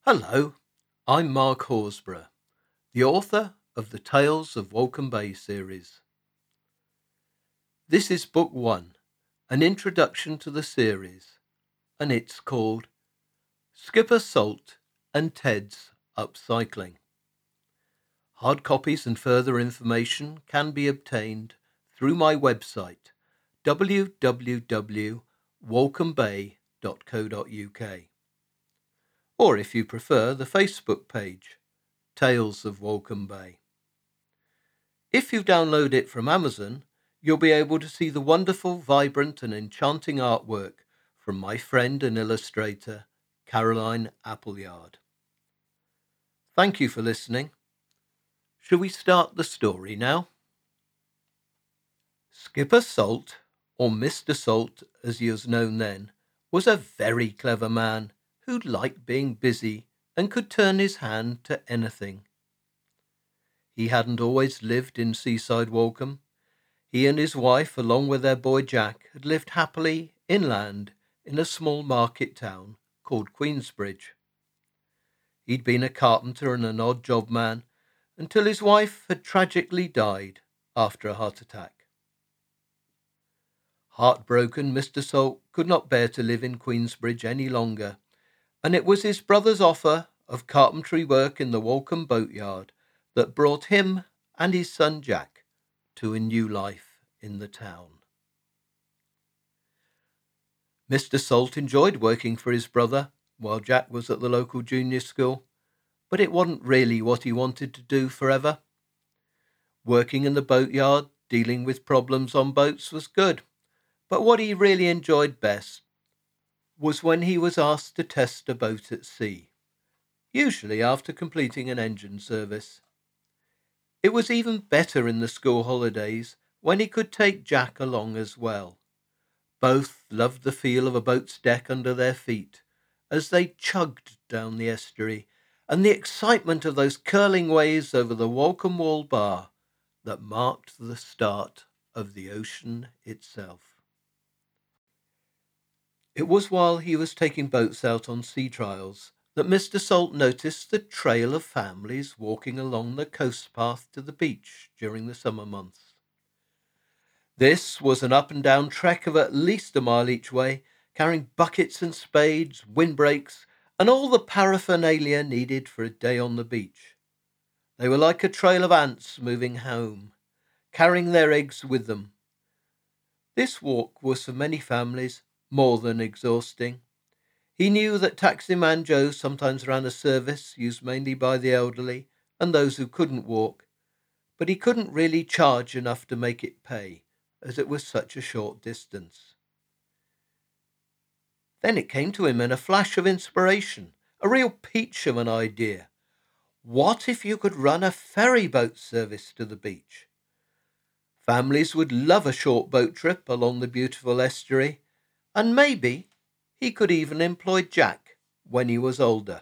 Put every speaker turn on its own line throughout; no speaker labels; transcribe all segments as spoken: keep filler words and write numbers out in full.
Hello, I'm Mark Horsburgh, the author of the Tales of Walcombe Bay series. This is book one, an introduction to the series, and it's called Skipper Salt and Ted's Upcycling. Hard copies and further information can be obtained through my website, w w w dot walcombe bay dot co dot u k, or if you prefer, the Facebook page, Tales of Walcombe Bay. If you download it from Amazon, you'll be able to see the wonderful, vibrant and enchanting artwork from my friend and illustrator, Caroline Appleyard. Thank you for listening. Shall we start the story now? Skipper Salt, or Mister Salt as he was known then, was a very clever man who liked being busy and could turn his hand to anything. He hadn't always lived in seaside Walcombe. He and his wife, along with their boy Jack, had lived happily inland in a small market town called Queensbridge. He'd been a carpenter and an odd job man until his wife had tragically died after a heart attack. Heartbroken, Mister Salt could not bear to live in Queensbridge any longer, and it was his brother's offer of carpentry work in the Walcombe boatyard that brought him and his son Jack to a new life in the town. Mister Salt enjoyed working for his brother while Jack was at the local junior school, but it wasn't really what he wanted to do forever. Working in the boatyard, dealing with problems on boats was good, but what he really enjoyed best was when he was asked to test a boat at sea, usually after completing an engine service. It was even better in the school holidays when he could take Jack along as well. Both loved the feel of a boat's deck under their feet as they chugged down the estuary, and the excitement of those curling waves over the Walcombe Wall bar that marked the start of the ocean itself. It was while he was taking boats out on sea trials that Mister Salt noticed the trail of families walking along the coast path to the beach during the summer months. This was an up and down trek of at least a mile each way, carrying buckets and spades, windbreaks, and all the paraphernalia needed for a day on the beach. They were like a trail of ants moving home, carrying their eggs with them. This walk was for many families more than exhausting. He knew that Taximan Joe sometimes ran a service used mainly by the elderly and those who couldn't walk, but he couldn't really charge enough to make it pay, as it was such a short distance. Then it came to him in a flash of inspiration, a real peach of an idea. What if you could run a ferry boat service to the beach? Families would love a short boat trip along the beautiful estuary, and maybe he could even employ Jack when he was older.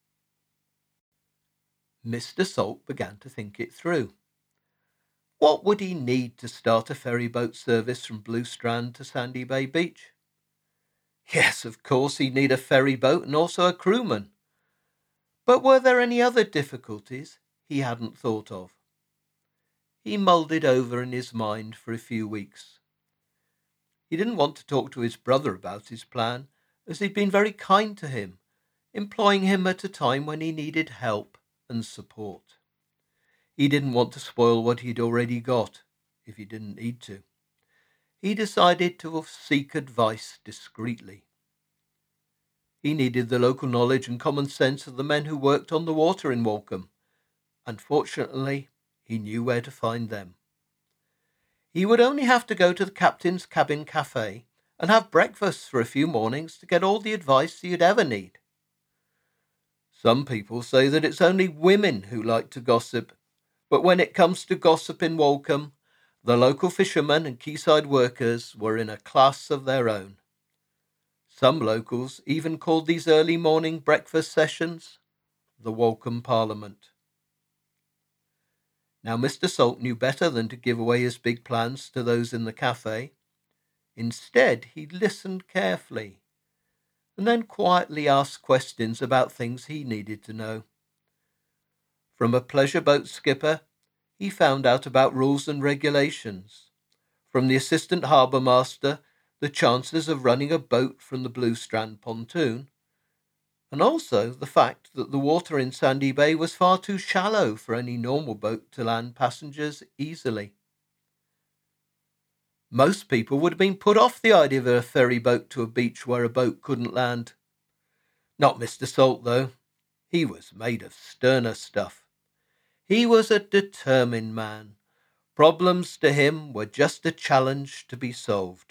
Mister Salt began to think it through. What would he need to start a ferry boat service from Blue Strand to Sandy Bay Beach? Yes, of course, he'd need a ferry boat and also a crewman. But were there any other difficulties he hadn't thought of? He mulled it over in his mind for a few weeks. He didn't want to talk to his brother about his plan, as he'd been very kind to him, employing him at a time when he needed help and support. He didn't want to spoil what he'd already got, if he didn't need to. He decided to seek advice discreetly. He needed the local knowledge and common sense of the men who worked on the water in Walcombe, and fortunately he knew where to find them. He would only have to go to the captain's cabin cafe and have breakfast for a few mornings to get all the advice he'd ever need. Some people say that it's only women who like to gossip, but when it comes to gossip in Walcombe, the local fishermen and quayside workers were in a class of their own. Some locals even called these early morning breakfast sessions the Walcombe Parliament. Now Mister Salt knew better than to give away his big plans to those in the cafe. Instead, he listened carefully, and then quietly asked questions about things he needed to know. From a pleasure boat skipper, he found out about rules and regulations. From the assistant harbour master, the chances of running a boat from the Blue Strand pontoon, and also the fact that the water in Sandy Bay was far too shallow for any normal boat to land passengers easily. Most people would have been put off the idea of a ferry boat to a beach where a boat couldn't land. Not Mister Salt, though. He was made of sterner stuff. He was a determined man. Problems to him were just a challenge to be solved.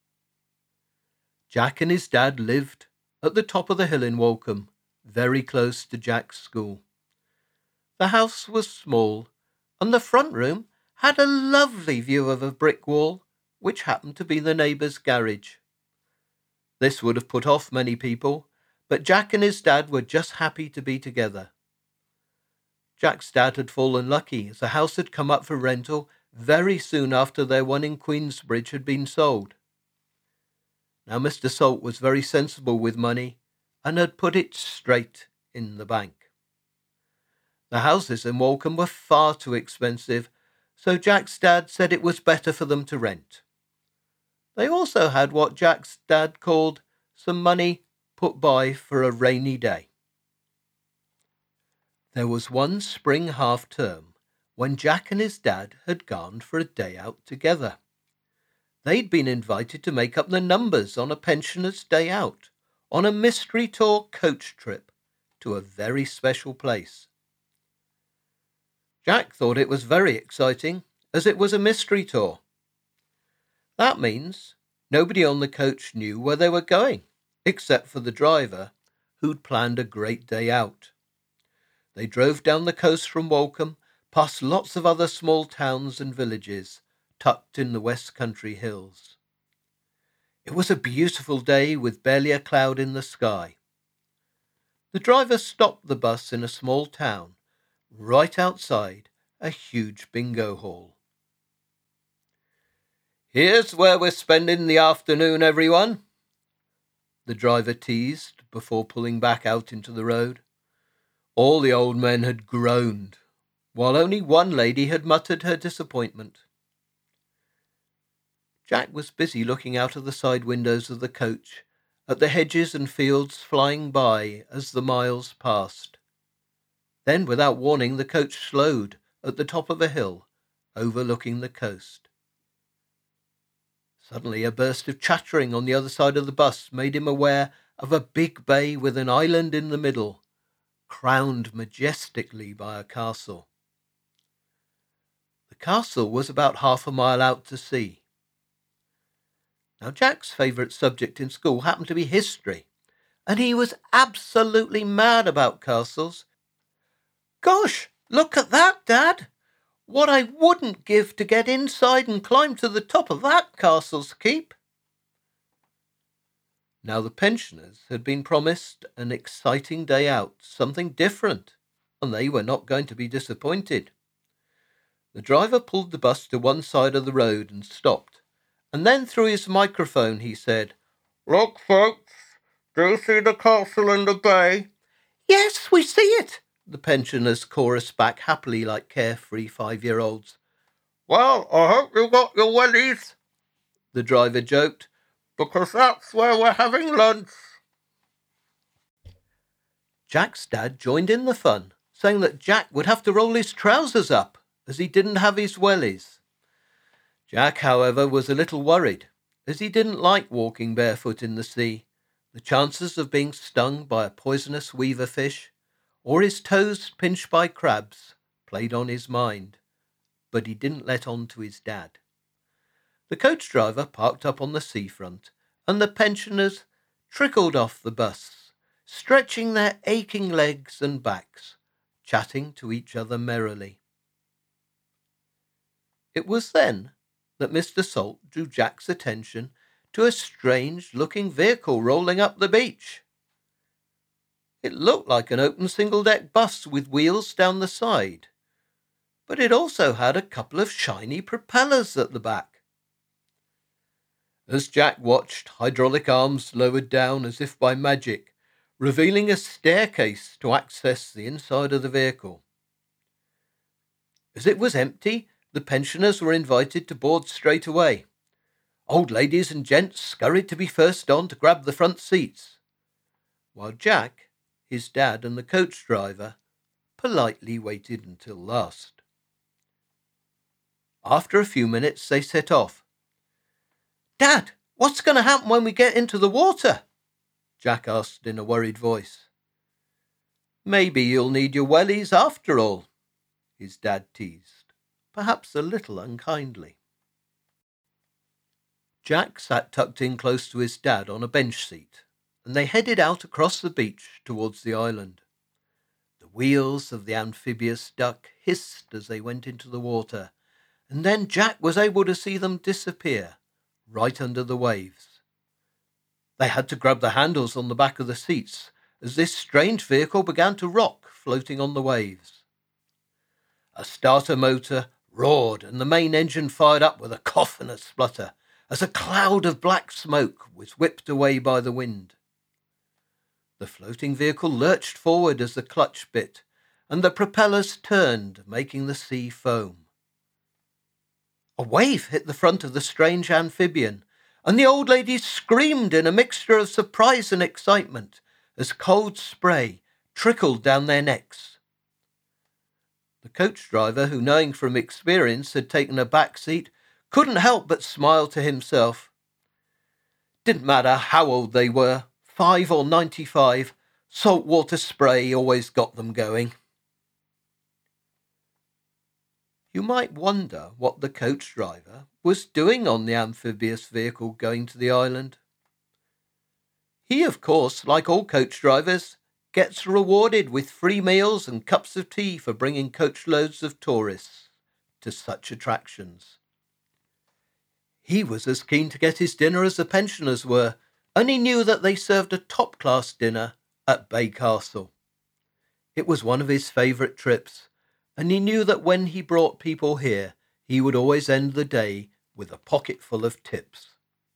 Jack and his dad lived at the top of the hill in Walcombe, very close to Jack's school. The house was small, and the front room had a lovely view of a brick wall, which happened to be the neighbour's garage. This would have put off many people, but Jack and his dad were just happy to be together. Jack's dad had fallen lucky, as the house had come up for rental very soon after their one in Queensbridge had been sold. Now Mister Salt was very sensible with money, and had put it straight in the bank. The houses in Walcombe were far too expensive, so Jack's dad said it was better for them to rent. They also had what Jack's dad called some money put by for a rainy day. There was one spring half-term when Jack and his dad had gone for a day out together. They'd been invited to make up the numbers on a pensioners' day out, on a mystery tour coach trip to a very special place. Jack thought it was very exciting, as it was a mystery tour. That means nobody on the coach knew where they were going, except for the driver, who'd planned a great day out. They drove down the coast from Walcombe, past lots of other small towns and villages, tucked in the West Country hills. It was a beautiful day with barely a cloud in the sky. The driver stopped the bus in a small town, right outside a huge bingo hall. "Here's where we're spending the afternoon, everyone," the driver teased before pulling back out into the road. All the old men had groaned, while only one lady had muttered her disappointment. Jack was busy looking out of the side windows of the coach at the hedges and fields flying by as the miles passed. Then, without warning, the coach slowed at the top of a hill overlooking the coast. Suddenly a burst of chattering on the other side of the bus made him aware of a big bay with an island in the middle, crowned majestically by a castle. The castle was about half a mile out to sea. Now Jack's favourite subject in school happened to be history, and he was absolutely mad about castles. "Gosh, look at that, Dad! What I wouldn't give to get inside and climb to the top of that castle's keep." Now the pensioners had been promised an exciting day out, something different, and they were not going to be disappointed. The driver pulled the bus to one side of the road and stopped, and then through his microphone he said, "Look, folks, do you see the castle in the bay?" "Yes, we see it," the pensioners chorused back happily like carefree five-year-olds. "Well, I hope you got your wellies," the driver joked, "because that's where we're having lunch." Jack's dad joined in the fun, saying that Jack would have to roll his trousers up, as he didn't have his wellies. Jack, however, was a little worried, as he didn't like walking barefoot in the sea. The chances of being stung by a poisonous weaver fish, or his toes pinched by crabs, played on his mind, but he didn't let on to his dad. The coach driver parked up on the seafront, and the pensioners trickled off the bus, stretching their aching legs and backs, chatting to each other merrily. It was then that Mister Salt drew Jack's attention to a strange-looking vehicle rolling up the beach. It looked like an open single-deck bus with wheels down the side, but it also had a couple of shiny propellers at the back. As Jack watched, hydraulic arms lowered down as if by magic, revealing a staircase to access the inside of the vehicle. As it was empty, the pensioners were invited to board straight away. Old ladies and gents scurried to be first on to grab the front seats, while Jack, his dad and the coach driver politely waited until last. After a few minutes they set off. "Dad, what's going to happen when we get into the water?" Jack asked in a worried voice. "Maybe you'll need your wellies after all," his dad teased, perhaps a little unkindly. Jack sat tucked in close to his dad on a bench seat, and they headed out across the beach towards the island. The wheels of the amphibious duck hissed as they went into the water, and then Jack was able to see them disappear right under the waves. They had to grab the handles on the back of the seats as this strange vehicle began to rock, floating on the waves. A starter motor roared and the main engine fired up with a cough and a splutter as a cloud of black smoke was whipped away by the wind. The floating vehicle lurched forward as the clutch bit, and the propellers turned, making the sea foam. A wave hit the front of the strange amphibian, and the old ladies screamed in a mixture of surprise and excitement as cold spray trickled down their necks. The coach driver, who knowing from experience had taken a back seat, couldn't help but smile to himself. Didn't matter how old they were, five or ninety-five, saltwater spray always got them going. You might wonder what the coach driver was doing on the amphibious vehicle going to the island. He, of course, like all coach drivers, gets rewarded with free meals and cups of tea for bringing coachloads of tourists to such attractions. He was as keen to get his dinner as the pensioners were, and he knew that they served a top-class dinner at Bay Castle. It was one of his favourite trips, and he knew that when he brought people here, he would always end the day with a pocket full of tips.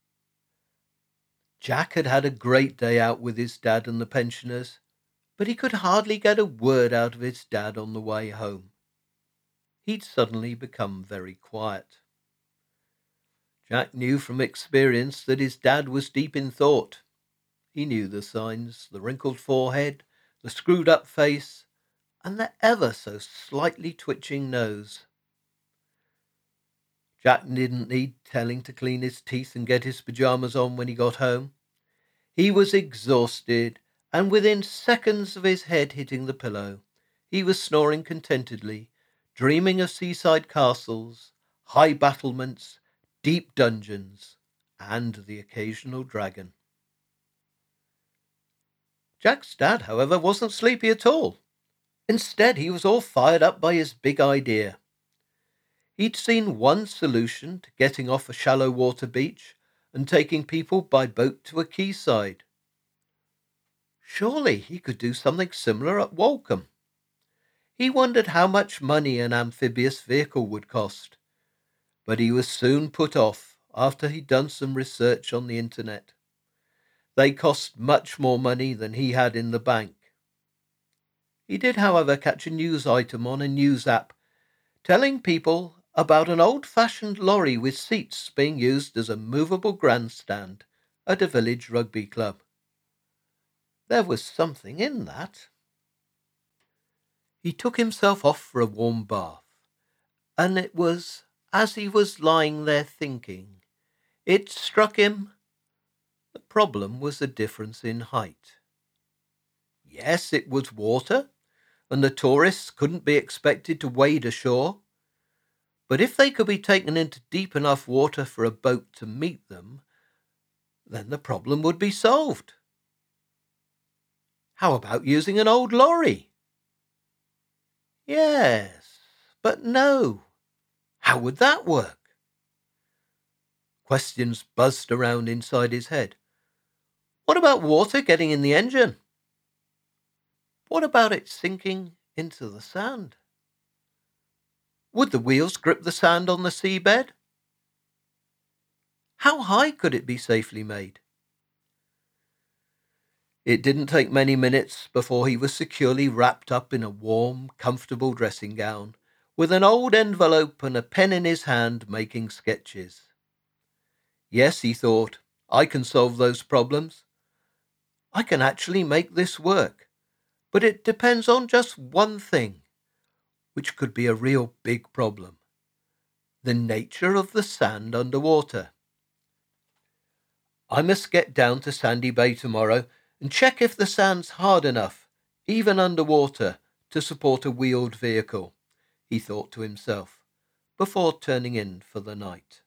Jack had had a great day out with his dad and the pensioners, but he could hardly get a word out of his dad on the way home. He'd suddenly become very quiet. Jack knew from experience that his dad was deep in thought. He knew the signs, the wrinkled forehead, the screwed-up face, and the ever so slightly twitching nose. Jack didn't need telling to clean his teeth and get his pyjamas on when he got home. He was exhausted, and within seconds of his head hitting the pillow, he was snoring contentedly, dreaming of seaside castles, high battlements, deep dungeons, and the occasional dragon. Jack's dad, however, wasn't sleepy at all. Instead, he was all fired up by his big idea. He'd seen one solution to getting off a shallow water beach and taking people by boat to a quayside. Surely he could do something similar at Walcombe. He wondered how much money an amphibious vehicle would cost, but he was soon put off after he'd done some research on the internet. They cost much more money than he had in the bank. He did, however, catch a news item on a news app telling people about an old-fashioned lorry with seats being used as a movable grandstand at a village rugby club. There was something in that. He took himself off for a warm bath, and it was as he was lying there thinking, it struck him the problem was the difference in height. Yes, it was water, and the tourists couldn't be expected to wade ashore, but if they could be taken into deep enough water for a boat to meet them, then the problem would be solved. How about using an old lorry? Yes, but no. How would that work? Questions buzzed around inside his head. What about water getting in the engine? What about it sinking into the sand? Would the wheels grip the sand on the seabed? How high could it be safely made? It didn't take many minutes before he was securely wrapped up in a warm, comfortable dressing gown, with an old envelope and a pen in his hand making sketches. Yes, he thought, I can solve those problems. I can actually make this work, but it depends on just one thing, which could be a real big problem. The nature of the sand underwater. I must get down to Sandy Bay tomorrow and check if the sand's hard enough, even underwater, to support a wheeled vehicle, he thought to himself, before turning in for the night.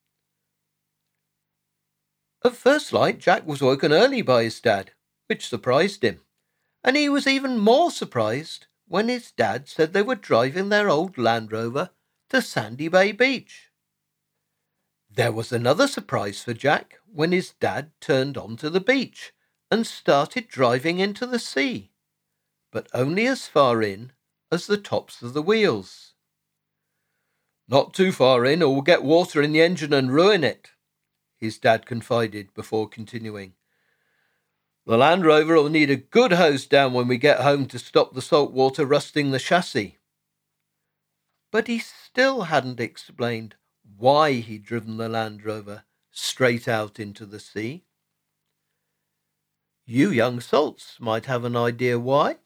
At first light, Jack was woken early by his dad, which surprised him, and he was even more surprised when his dad said they were driving their old Land Rover to Sandy Bay Beach. There was another surprise for Jack when his dad turned onto the beach and started driving into the sea, but only as far in as the tops of the wheels. Not too far in or we'll get water in the engine and ruin it, his dad confided before continuing. The Land Rover will need a good hose down when we get home to stop the salt water rusting the chassis. But he still hadn't explained why he'd driven the Land Rover straight out into the sea. You young salts might have an idea why.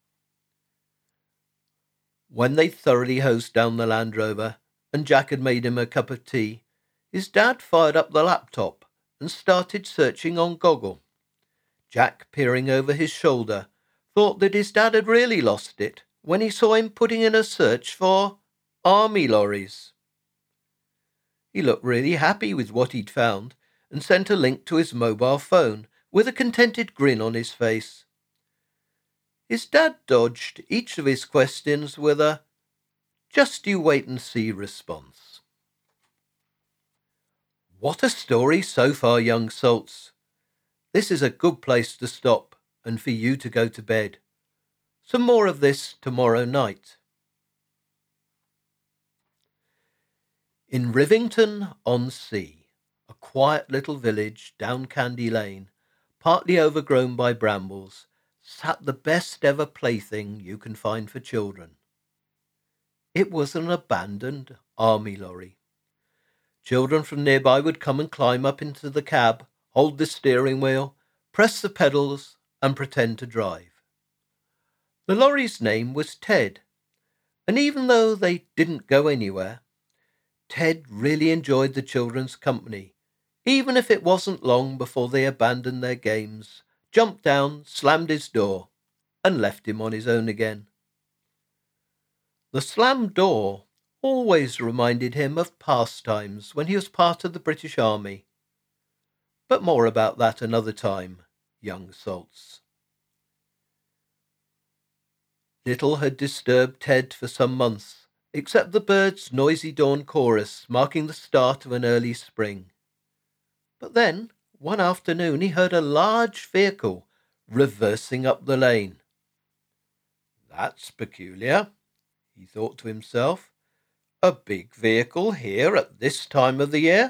When they'd thoroughly hosed down the Land Rover and Jack had made him a cup of tea, his dad fired up the laptop and started searching on Goggle. Jack, peering over his shoulder, thought that his dad had really lost it when he saw him putting in a search for army lorries. He looked really happy with what he'd found and sent a link to his mobile phone with a contented grin on his face. His dad dodged each of his questions with a "just you wait and see" response. What a story so far, young salts. This is a good place to stop and for you to go to bed. Some more of this tomorrow night. In Rivington-on-Sea, a quiet little village down Candy Lane, partly overgrown by brambles, sat the best ever plaything you can find for children. It was an abandoned army lorry. Children from nearby would come and climb up into the cab, hold the steering wheel, press the pedals, and pretend to drive. The lorry's name was Ted, and even though they didn't go anywhere, Ted really enjoyed the children's company, even if it wasn't long before they abandoned their games, jumped down, slammed his door, and left him on his own again. The slammed door always reminded him of past times when he was part of the British Army. But more about that another time, young salts. Little had disturbed Ted for some months, except the birds' noisy dawn chorus marking the start of an early spring. But then, one afternoon, he heard a large vehicle reversing up the lane. That's peculiar, he thought to himself. A big vehicle here at this time of the year?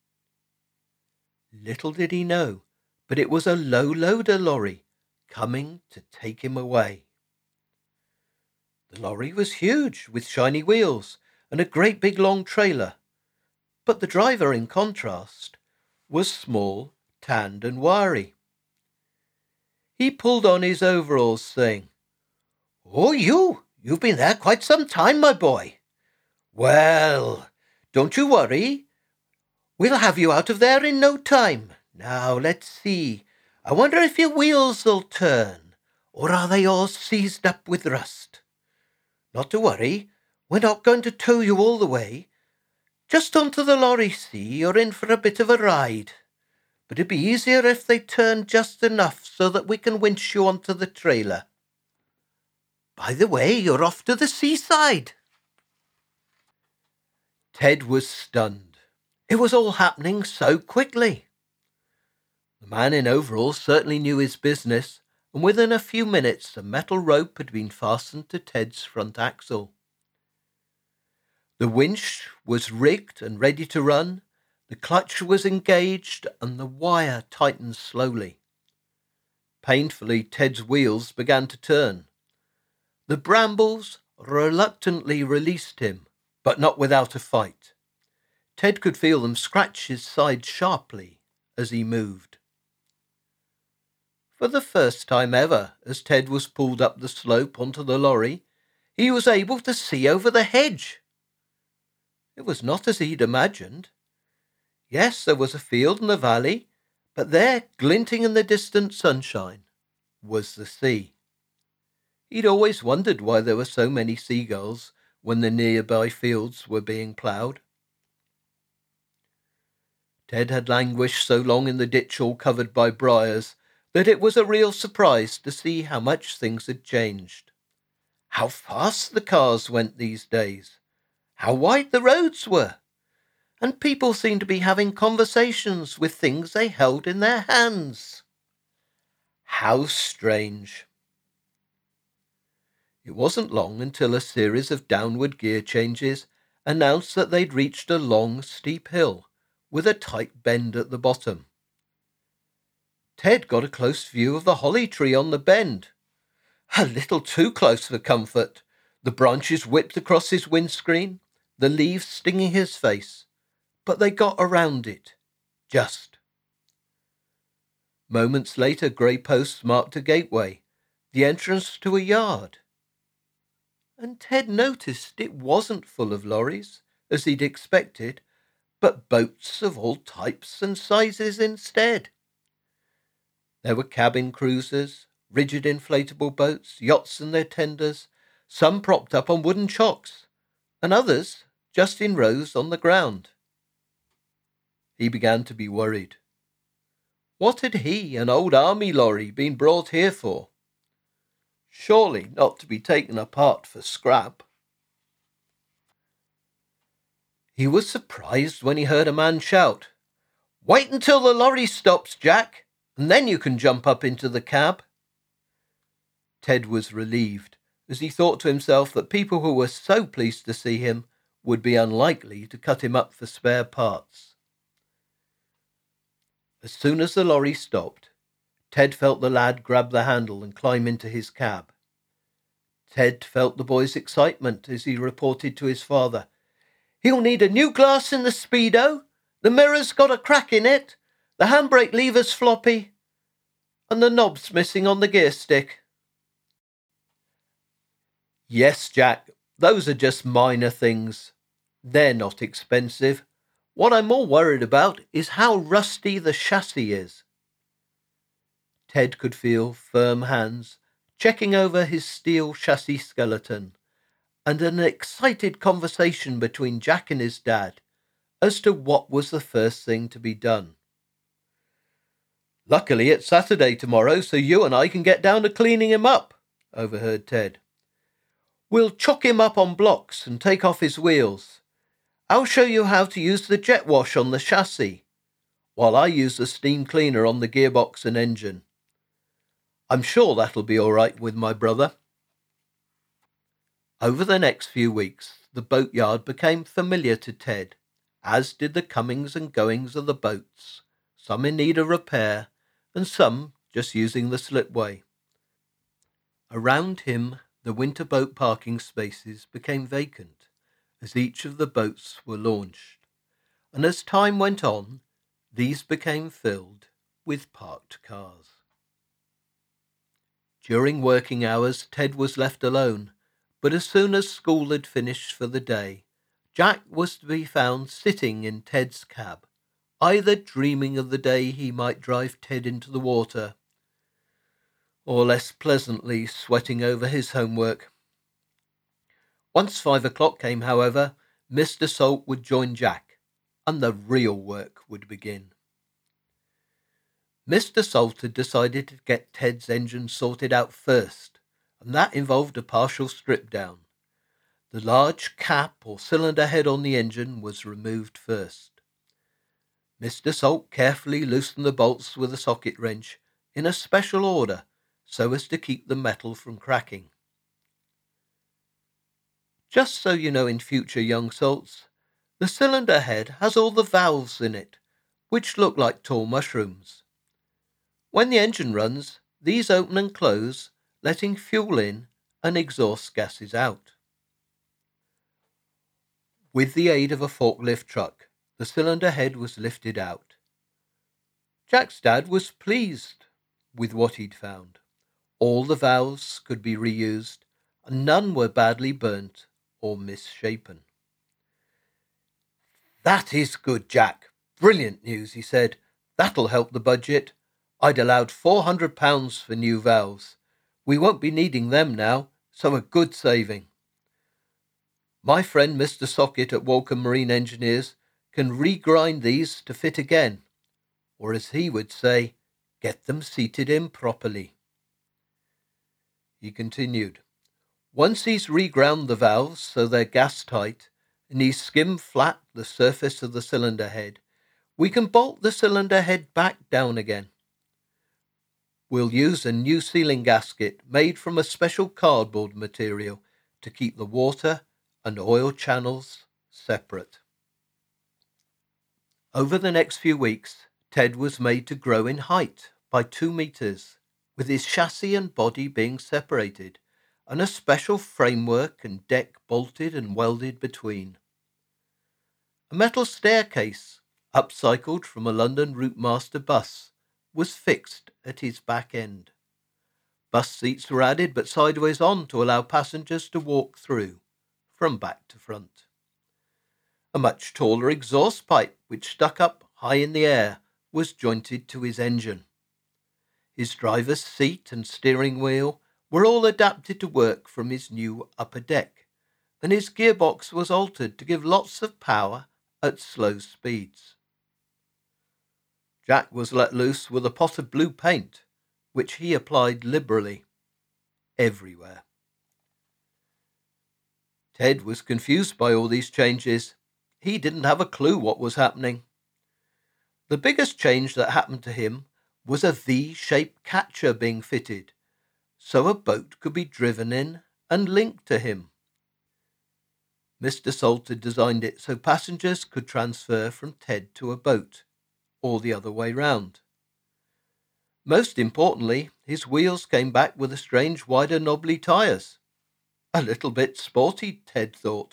Little did he know, but it was a low-loader lorry coming to take him away. The lorry was huge, with shiny wheels and a great big long trailer, but the driver, in contrast, was small, tanned and wiry. He pulled on his overalls, saying, "Oh, you, you've been there quite some time, my boy. Well, don't you worry. We'll have you out of there in no time. Now, let's see. I wonder if your wheels'll turn, or are they all seized up with rust? Not to worry. We're not going to tow you all the way. Just onto the lorry, see, you're in for a bit of a ride. But it'd be easier if they turned just enough so that we can winch you onto the trailer. By the way, you're off to the seaside." Ted was stunned. It was all happening so quickly. The man in overalls certainly knew his business, and within a few minutes a metal rope had been fastened to Ted's front axle. The winch was rigged and ready to run, The clutch was engaged and the wire tightened slowly. Painfully, Ted's wheels began to turn. The brambles reluctantly released him, but not without a fight. Ted could feel them scratch his side sharply as he moved. For the first time ever, as Ted was pulled up the slope onto the lorry, he was able to see over the hedge. It was not as he'd imagined. Yes, there was a field and a valley, but there, glinting in the distant sunshine, was the sea. He'd always wondered why there were so many seagulls when the nearby fields were being ploughed. Ted had languished so long in the ditch all covered by briars that it was a real surprise to see how much things had changed. How fast the cars went these days, how wide the roads were, and people seemed to be having conversations with things they held in their hands. How strange. It wasn't long until a series of downward gear changes announced that they'd reached a long, steep hill with a tight bend at the bottom. Ted got a close view of the holly tree on the bend. A little too close for comfort. The branches whipped across his windscreen, the leaves stinging his face, but they got around it, just. Moments later, grey posts marked a gateway, the entrance to a yard. And Ted noticed it wasn't full of lorries, as he'd expected, but boats of all types and sizes instead. There were cabin cruisers, rigid inflatable boats, yachts and their tenders, some propped up on wooden chocks, and others just in rows on the ground. He began to be worried. What had he, an old army lorry, been brought here for? Surely not to be taken apart for scrap. He was surprised when he heard a man shout, "Wait until the lorry stops, Jack, and then you can jump up into the cab." Ted was relieved, as he thought to himself that people who were so pleased to see him would be unlikely to cut him up for spare parts. As soon as the lorry stopped, Ted felt the lad grab the handle and climb into his cab. Ted felt the boy's excitement as he reported to his father, "He'll need a new glass in the Speedo, the mirror's got a crack in it, the handbrake lever's floppy, and the knob's missing on the gear stick." "Yes, Jack, those are just minor things. They're not expensive. What I'm more worried about is how rusty the chassis is." Ted could feel firm hands checking over his steel chassis skeleton, and an excited conversation between Jack and his dad as to what was the first thing to be done. "Luckily it's Saturday tomorrow, so you and I can get down to cleaning him up," overheard Ted. "We'll chock him up on blocks and take off his wheels. I'll show you how to use the jet wash on the chassis, while I use the steam cleaner on the gearbox and engine. I'm sure that'll be all right with my brother." Over the next few weeks, the boatyard became familiar to Ted, as did the comings and goings of the boats, some in need of repair, and some just using the slipway. Around him, the winter boat parking spaces became vacant, as each of the boats were launched, and as time went on, these became filled with parked cars. During working hours, Ted was left alone, but as soon as school had finished for the day, Jack was to be found sitting in Ted's cab, either dreaming of the day he might drive Ted into the water, or less pleasantly sweating over his homework. Once five o'clock came, however, Mister Salt would join Jack, and the real work would begin. Mister Salt had decided to get Ted's engine sorted out first, and that involved a partial strip down. The large cap or cylinder head on the engine was removed first. Mister Salt carefully loosened the bolts with a socket wrench in a special order so as to keep the metal from cracking. Just so you know in future, young salts, The cylinder head has all the valves in it, which look like tall mushrooms. When the engine runs, these open and close, letting fuel in and exhaust gases out. With the aid of a forklift truck, the cylinder head was lifted out. Jack's dad was pleased with what he'd found. All the valves could be reused, and none were badly burnt or misshapen. "That is good, Jack. Brilliant news," he said. "That'll help the budget. I'd allowed four hundred pounds for new valves. We won't be needing them now, so a good saving. My friend Mister Socket at Walker Marine Engineers can regrind these to fit again, or as he would say, get them seated in properly." He continued, "Once he's reground the valves so they're gas tight, and he's skimmed flat the surface of the cylinder head, we can bolt the cylinder head back down again. We'll use a new sealing gasket made from a special cardboard material to keep the water and oil channels separate." Over the next few weeks, Ted was made to grow in height by two meters, with his chassis and body being separated, and a special framework and deck bolted and welded between. A metal staircase, upcycled from a London Routemaster bus, was fixed at his back end. Bus seats were added but sideways on to allow passengers to walk through, from back to front. A much taller exhaust pipe, which stuck up high in the air, was jointed to his engine. His driver's seat and steering wheel were all adapted to work from his new upper deck, and his gearbox was altered to give lots of power at slow speeds. Jack was let loose with a pot of blue paint, which he applied liberally everywhere. Ted was confused by all these changes. He didn't have a clue what was happening. The biggest change that happened to him was a V-shaped catcher being fitted, so a boat could be driven in and linked to him. Mister Salt had designed it so passengers could transfer from Ted to a boat, or the other way round. Most importantly, his wheels came back with a strange wider knobbly tyres. A little bit sporty, Ted thought.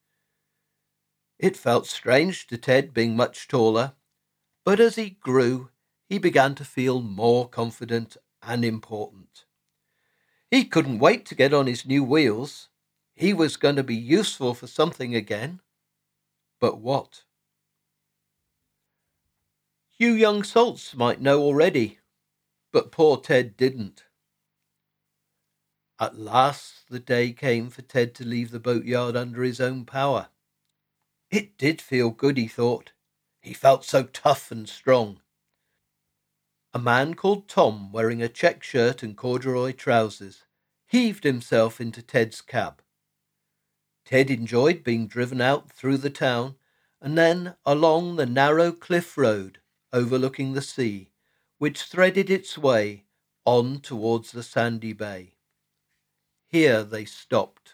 It felt strange to Ted being much taller, but as he grew, he began to feel more confident and important. He couldn't wait to get on his new wheels. He was going to be useful for something again. But what? You young salts might know already, but poor Ted didn't. At last the day came for Ted to leave the boatyard under his own power. It did feel good, he thought. He felt so tough and strong. A man called Tom, wearing a check shirt and corduroy trousers, heaved himself into Ted's cab. Ted enjoyed being driven out through the town and then along the narrow cliff road overlooking the sea, which threaded its way on towards the sandy bay. Here they stopped.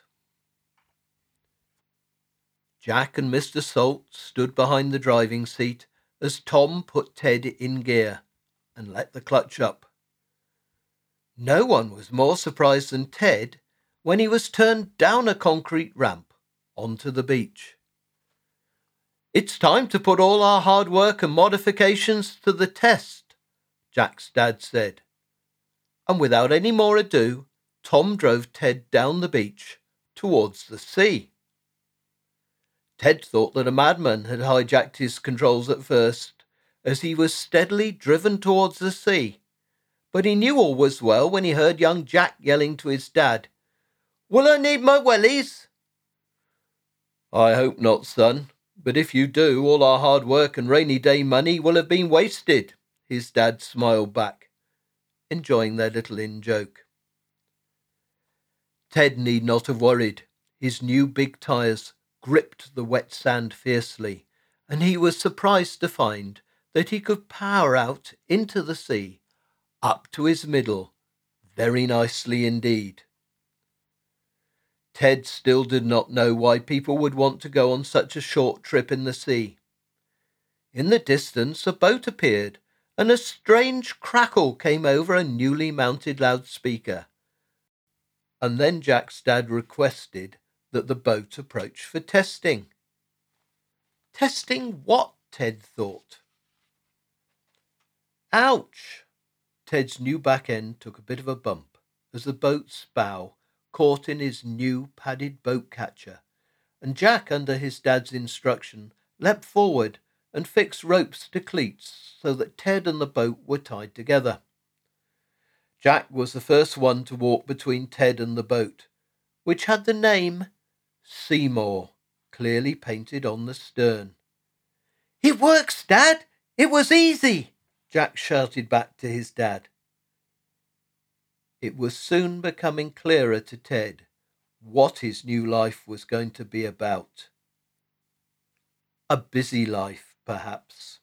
Jack and Mister Salt stood behind the driving seat as Tom put Ted in gear and let the clutch up. No one was more surprised than Ted when he was turned down a concrete ramp onto the beach. "It's time to put all our hard work and modifications to the test," Jack's dad said. And without any more ado, Tom drove Ted down the beach towards the sea. Ted thought that a madman had hijacked his controls at first, as he was steadily driven towards the sea. But he knew all was well when he heard young Jack yelling to his dad, "Will I need my wellies?" "I hope not, son, but if you do, all our hard work and rainy day money will have been wasted," his dad smiled back, enjoying their little in-joke. Ted need not have worried. His new big tyres gripped the wet sand fiercely, and he was surprised to find that he could power out into the sea, up to his middle, very nicely indeed. Ted still did not know why people would want to go on such a short trip in the sea. In the distance, a boat appeared, and a strange crackle came over a newly mounted loudspeaker. And then Jack's dad requested that the boat approach for testing. Testing what? Ted thought. Ouch! Ted's new back end took a bit of a bump as the boat's bow caught in his new padded boat catcher, and Jack, under his dad's instruction, leapt forward and fixed ropes to cleats so that Ted and the boat were tied together. Jack was the first one to walk between Ted and the boat, which had the name Seymour clearly painted on the stern. "It works, Dad! It was easy!" Jack shouted back to his dad. It was soon becoming clearer to Ted what his new life was going to be about. A busy life, perhaps.